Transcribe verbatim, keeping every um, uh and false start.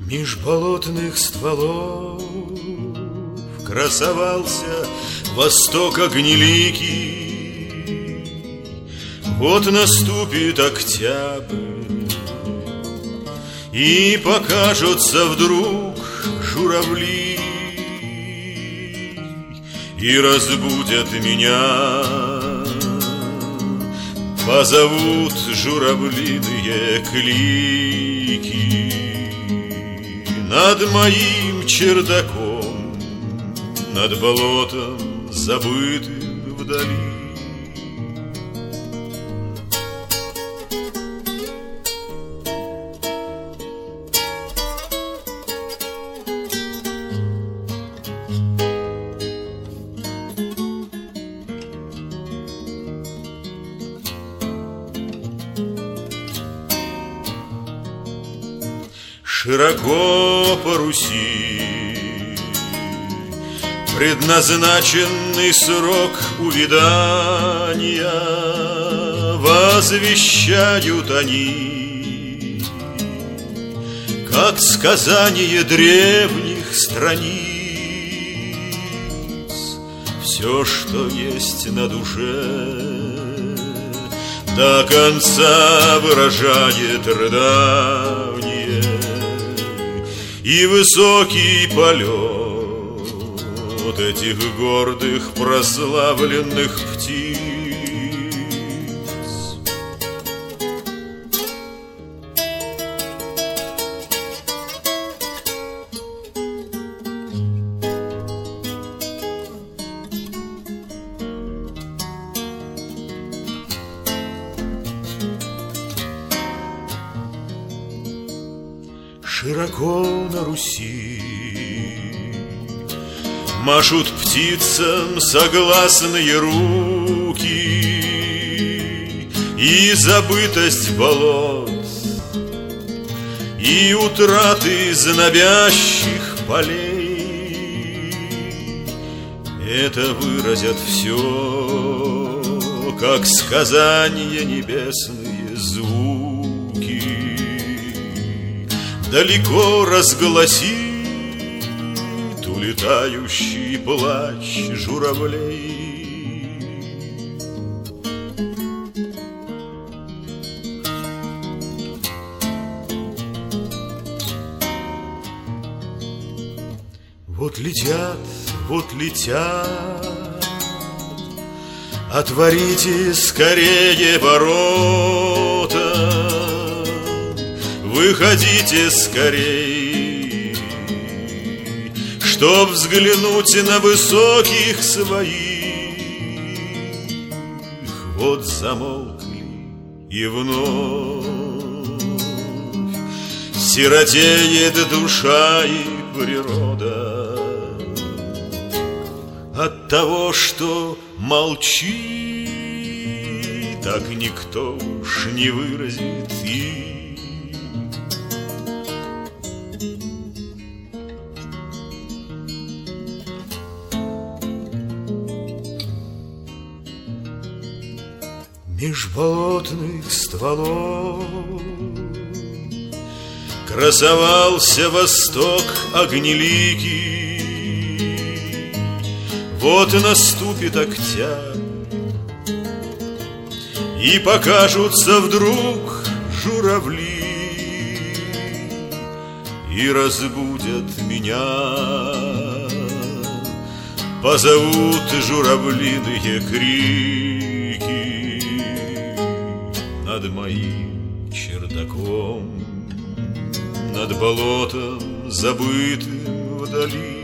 Меж болотных стволов красовался восток огнеликий. Вот наступит октябрь, и покажутся вдруг журавли, и разбудят меня, позовут журавлиные клики. Над моим чердаком, над болотом, забытым вдали. Широко по Руси предназначенный срок увядания возвещают они, как сказание древних страниц. Все, что есть на душе, до конца выражает рыдание и высокий полет этих гордых прославленных птиц. Широко на Руси машут птицам согласные руки, и забытость болот, и утраты знобящих полей это выразят все, как сказания небесные звуки. Далеко разгласит улетающий плач журавлей. Вот летят, вот летят, отворите скорее ворота, выходите скорей, чтоб взглянуть на высоких своих. Вот замолкли и вновь сиротеет душа и природа от того, что молчит, так никто уж не выразит и меж болотных стволов красовался восток огнеликий. Вот наступит октябрь, и покажутся вдруг журавли, и разбудят меня, позовут журавлиные крики. Над моим чердаком, над болотом, забытым вдали.